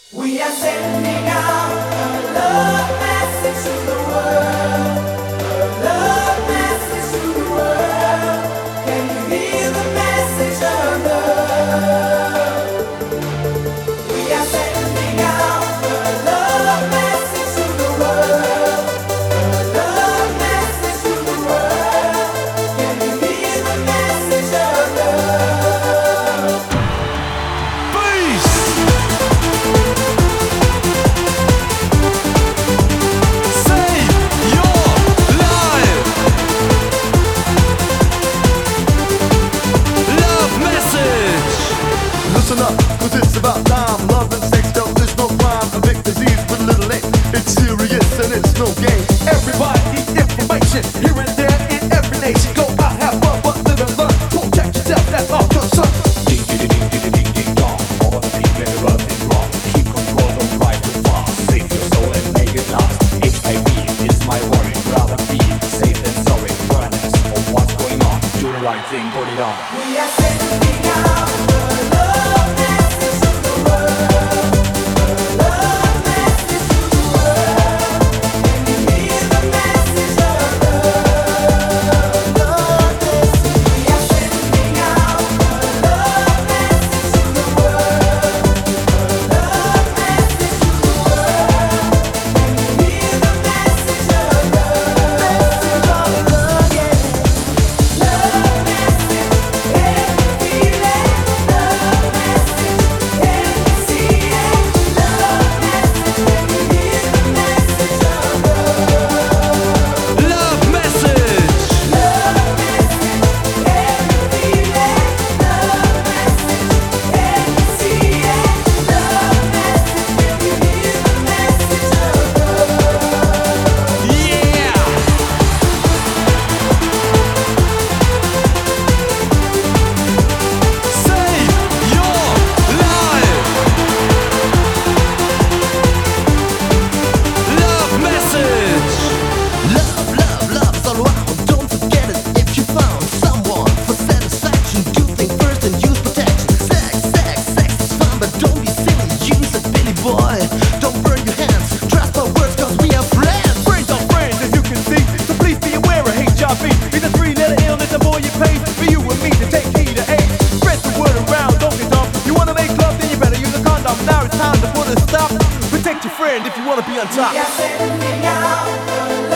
We are sending out a love message to the world. A love message to the world. Can you hear the message of love? We are sending out a love message to the world. A love message to the world. Can you hear the message of love? Peace! Listen up, cause it's about time. Love and sex, no, there's no crime. A big disease with little a. It's serious and it's no game. Everybody needs information here and there in every nation. Go out, have fun, but live and learn. Protect yourself, that's all concern. Ding ding ding ding ding ding dong. All of the people in the world is wrong. Keep control, don't drive too fast. Save your soul and make it last. HIV is my worry. Rather be safe than sorry. Awareness of what's going on. Do the right thing, put it on. We are sending out a love message to the world. A love message to the world. Can you hear the message of love? Love message. We are sending out a love message to the world. A love message to the world. Can you hear the message of love? Message of love, yeah. Love message. Can you feel it? Love message. Can you see it? Love message. Can you hear the message of love? Love message! Love message. Can you feel it? Love message. Can you see it? Love message. Can you hear the message of love? Yeah! Save your life! Love message! Love, love, love's all around. Don't forget it if you found someone for satisfaction. Do think first and use protection. Sex, sex, sex is fun, but don't be silly. Use it, Billy boy. Don't burn your hands. Trust my words, cause we are friends. Friends are friends, as you can see. So please be aware of HIV. It's a three-letter illness, the more you pay for you and me to take heed of AIDS. Spread the word around, don't get dumb. You wanna make love, then you better use a condom. Now it's time to put a stop. Protect your friend if you wanna be on top. We are sending out a